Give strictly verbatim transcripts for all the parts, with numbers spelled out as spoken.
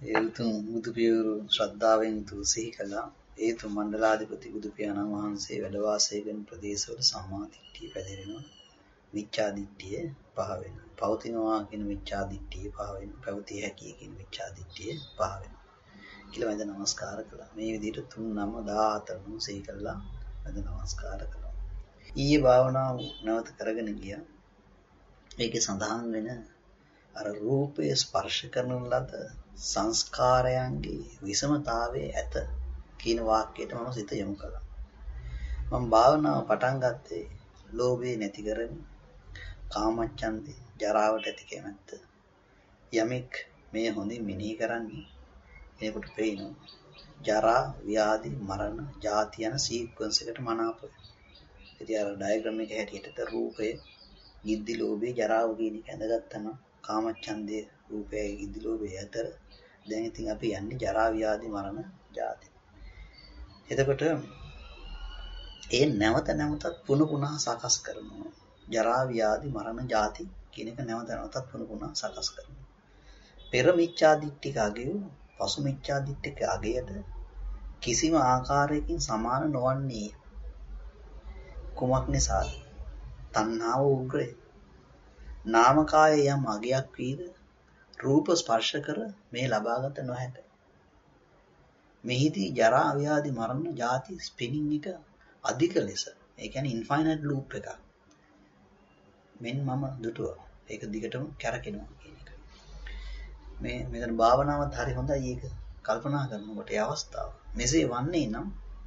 ඒ උතුම් බුදු පියවරු ශ්‍රද්ධාවෙන් තුසිහි කළා. ඒ තු මණ්ඩලාධිපති බුදු පියාණන් වහන්සේ වැඩ වාසය කරන ප්‍රදේශවල සම්මා දිට්ඨිය පැතිරෙනවා. මිච්ඡා දිට්ඨිය පහ වෙනවා. පවතිනවා කියන මිච්ඡා දිට්ඨිය පහ වෙනවා. පැවතිය හැකි කියන මිච්ඡා දිට්ඨිය පහ වෙනවා. කියලා වැඳ නමස්කාර කළා. මේ විදිහට තුන් නම දාහතරම සිහි කළා. වැඳ නමස්කාර කළා. ඊයේ භාවනාව නැවත කරගෙන ගියා. ඒකේ සඳහන් වෙන අර රූපය ස්පර්ශ කරන ලද සංස්කාරයන්ගේ විසමතාවයේ ඇත කියන වාක්‍යයට මම සිත යොමු කළා. මම භාවනාව පටන් ගත්තේ ලෝභය නැති කරගෙන කාමච්ඡන්දේ ජරාවට ඇති කැමැත්ත යමෙක් මේ හොඳින් මෙනෙහි කරන්නේ එනකොට පේනවා ජරා ව්‍යාධි මරණ ජාති යන සීක්වන්ස් එකට මනාප වෙනවා. ඉතින් අර ඩයග්‍රෑම් එක හැටියට රූපය ගිද්දි ලෝභය ජරාව කියන එක ඇඳගත්තම කාමච්ඡන්දේ රූපය ගිද්දි ලෝභය අතර දැන් ඉතින් අපි යන්නේ ජරා ව්‍යාධි මරණ ජාති. එතකොට ඒ නැවත නැවතත් පුන පුනා සකස් කරනවා. ජරා ව්‍යාධි මරණ ජාති කියන එක නැවත නැවතත් පුන පුනා සකස් කරනවා. පෙර මිච්ඡා දිට්ඨික අගය පසු මිච්ඡා දිට්ඨික අගයට කිසිම ආකාරයකින් සමාන නොවන්නේ කුමක් නිසාද? තණ්හාව උග්‍රය. නාමකාය යම් අගයක් වීද රූප ස්පර්ශ කර මේ ලබාගත නොහැක. මෙහිදී ජරා ව්‍යාධි මරණ ජාති ස්පිනින් එක අධික ලෙස ඒ කියන්නේ ඉන්ෆයිනයිට් ලූප් එකක් මෙන් මම දුටුවා. ඒක දිගටම කැරකෙනවා කියන එක. මේ මෙතන භාවනාවත් හරි හොඳයි. ඒක කල්පනා කරනකොට ඒ අවස්ථාව මෙසේ වන්නේ නම්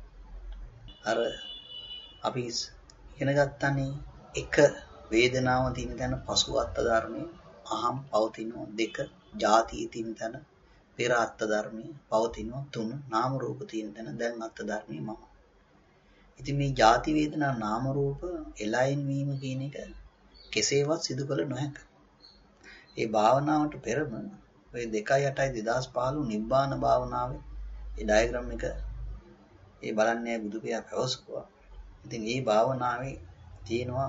අර අපි ඉගෙන ගන්නනේ එක වේදනාව තියෙන තැන පසු අත්ත ධර්මයේ අහම් පවතිනවා දෙක ජාතිය තියෙන තැන පෙර අත්ත ධර්මයේ පවතිනවා තුන නාම රූප තියෙන තැන දැන් අත්ත ධර්මයේ මම. ඉතින් මේ ජාති වේදනා නාම රූප එලයින් වීම කියන එක කෙසේවත් සිදු කළ නොහැක. ඒ භාවනාවට පෙරම ඔය දෙකයි අටයි දෙදාස් පහළොව නිබ්බාන භාවනාවේ ඒ ඩයග්‍රෑම් එක ඒ බලන්නේ බුදු පියා පැවසුවා. ඉතින් මේ භාවනාවේ තියෙනවා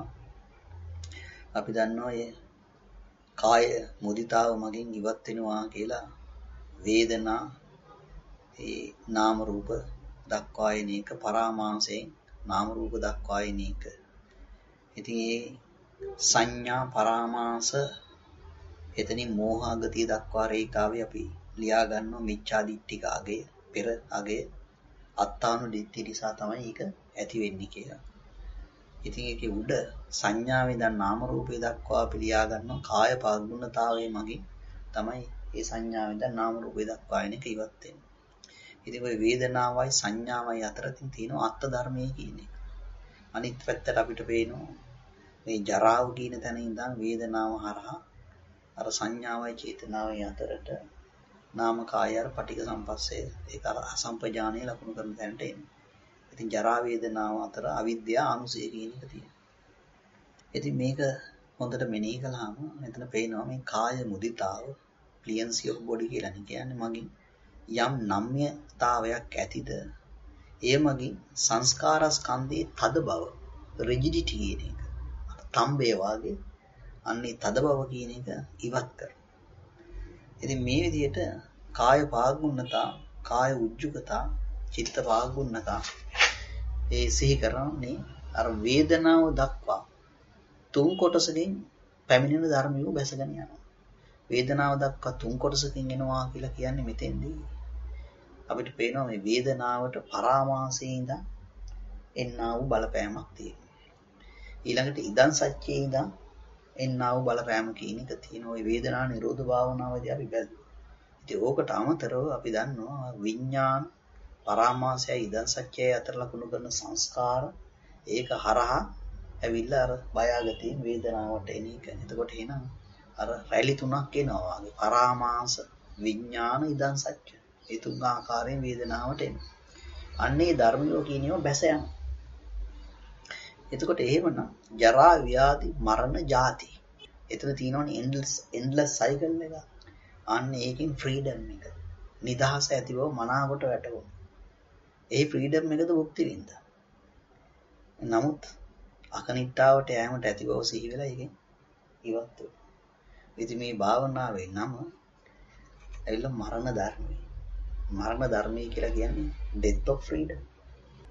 අපි දන්නවා මේ කාය මුදිතාව මගින් ඉවත් වෙනවා කියලා වේදනා ඒ නාම රූප දක්වා එන එක පරාමාසයෙන් නාම රූප දක්වා එන එක. ඉතින් මේ සංඥා පරාමාස එතනින් මෝහගතිය දක්වා රේඛාවේ අපි ලියා ගන්නවා මිච්ඡා දිට්ඨික අගය පෙර අගය අත්තානු දිට්ඨි නිසා තමයි ඒක ඇති වෙන්නේ කියලා. ඉතින් ඒකේ උඩ සංඥාවේ ඉඳන් නාම රූපේ දක්වා අපි ලියා ගන්නවා කාය පාගුණතාවයේ මගින් තමයි මේ සංඥාවේ ඉඳන් නාම රූපේ දක්වා එන එක ඉවත් වෙන්නේ. ඉතින් ඔය වේදනාවයි සංඥාවයි අතර තියෙන අත්ත් ධර්මයේ කියන එක. අනිත් පැත්තට අපිට පේනවා මේ ජරාව කියන තැන ඉඳන් වේදනාව හරහා අර සංඥාවයි චේතනාවයි අතරට නාම කාය අර පටික සම්පස්සේ ඒක අර අසම්පජානීය ලකුණු කරන තැනට එන්නේ. ඉතින් ජරා වේදනාව අතර අවිද්‍යාව අනුසය කියන එක තියෙනවා. ඉතින් මේක හොඳට මෙනෙහි කළාම මෙතන පේනවා මේ කාය මුදිතාව ක්ලියන්සි ඔෆ් බොඩි කියලා කියන්නේ මගින් යම් නම්‍යතාවයක් ඇතිද එය මගින් සංස්කාර ස්කන්ධයේ තද බව රිජිඩිටි කියන එක තම්බේ වාගේ අන්නේ තද බව කියන එක ඉවත් කරනවා. ඉතින් මේ විදිහට කාය පාගුණතා කාය උජ්ජුකතා චිත්ත පාගුණතා ඒ සිහි කරන්නේ අර වේදනාව දක්වා තුන් කොටසකින් පැමිණෙන ධර්මියෝ බැසගෙන යනවා. වේදනාව දක්වා තුන් කොටසකින් එනවා කියලා කියන්නේ මෙතෙන්දී අපිට පේනවා මේ වේදනාවට පරාමාසයේ ඉඳන් එන්නා වූ බලපෑමක් තියෙනවා. ඊළඟට ඉදන් සත්‍යයේ ඉඳන් එන්නා වූ බලපෑම කියන එක තියෙනවා. ওই වේදනා නිරෝධ භාවනාවේදී අපි බැලුවා. ඉතින් ඕකට අමතරව අපි දන්නවා විඥාන පරාමාසයයි ඉදන් සත්‍යයයි අතර ලකුණු කරන සංස්කාර ඒක හරහා ඇවිල්ලා අර බයගතියෙන් වේදනාවට එන එක. එතකොට එහෙනම් අර රැලි තුනක් එනවා වගේ පරාමාස විඥාන ඉදන් සත්‍ය. ඒ තුන් ආකාරයෙන් වේදනාවට එනවා. අන්නේ ධර්මියෝ කියනවා බැස යනවා. එතකොට එහෙමනම් ජරා ව්‍යාධි මරණ ජාති. එතන තියෙනවනේ endless endless cycle එක. අන්න ඒකෙන් freedom එක. නිදහස ඇති බව මනාවට වැටහුණා. ඒ freedom එකද මුක්ති වින්දා. නමුත් අකනිට්ටාවට යෑමට ඇති බව සිහි වෙලා ඒකෙන් ඉවත් වුණා. ඉතින් මේ භාවනාවේ නම ඇවිල්ලා මරණ ධර්මය. මරණ ධර්මය කියලා කියන්නේ death of freedom.